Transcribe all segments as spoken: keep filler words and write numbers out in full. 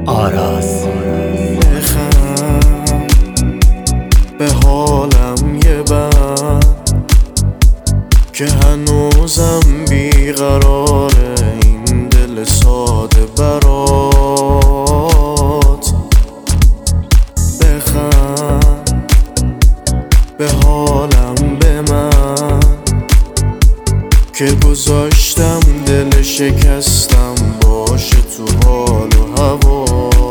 آراز. بخند به حالم یه بند که هنوزم بیقراره این دل ساده برات. بخند به حالم به من که گذاشتم دل شکستم باشه تو حال و هوا.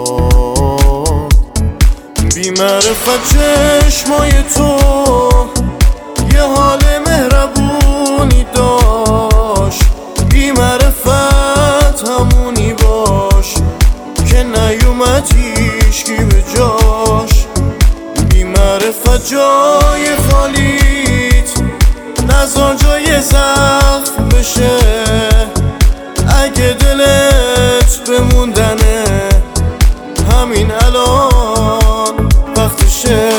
بی معرفت چشمای تو یه حال مهربونی داشت، بی معرفت همونی باش که نیومد هیچکی به جاش. بی معرفت جای خالیت نذار جای زخم بشه، اگه دلت بموندنه همین الان وقتشه.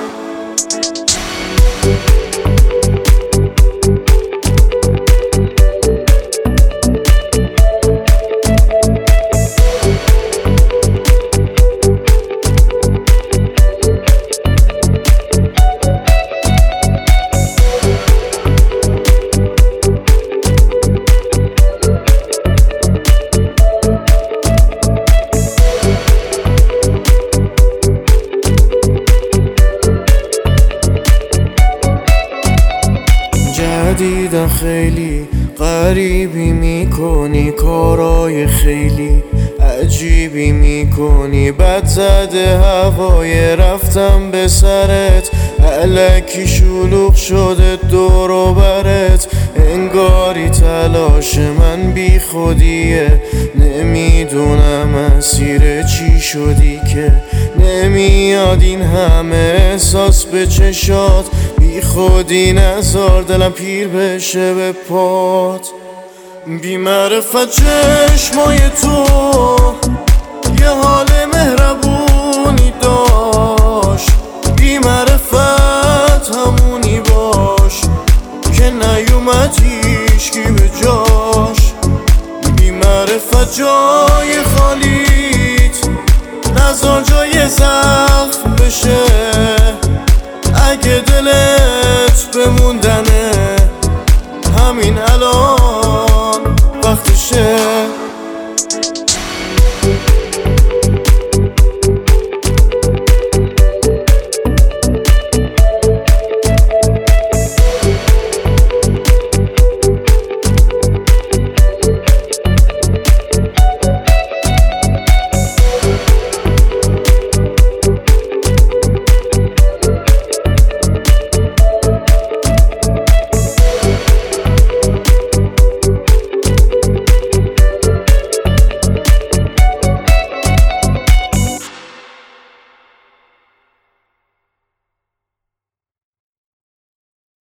دیدم خیلی غریبی میکنی، کارای خیلی عجیبی میکنی، بد زده هوای رفتم به سرت، الکی شلوغ شده دور و برت، انگاری تلاش من بی خودیه، نمیدونم مسیر چی شدی که نمیاد این همه احساس به چشات، بی خودی نذار دلم پیر بشه به پات. بی معرفت چشمای تو یه حال مهربونی داشت، بی معرفت همونی باش که نیومد هیچکی به جاش. بی معرفت جای خالیت نذار جای زخم بشه، اگه دلت بمونده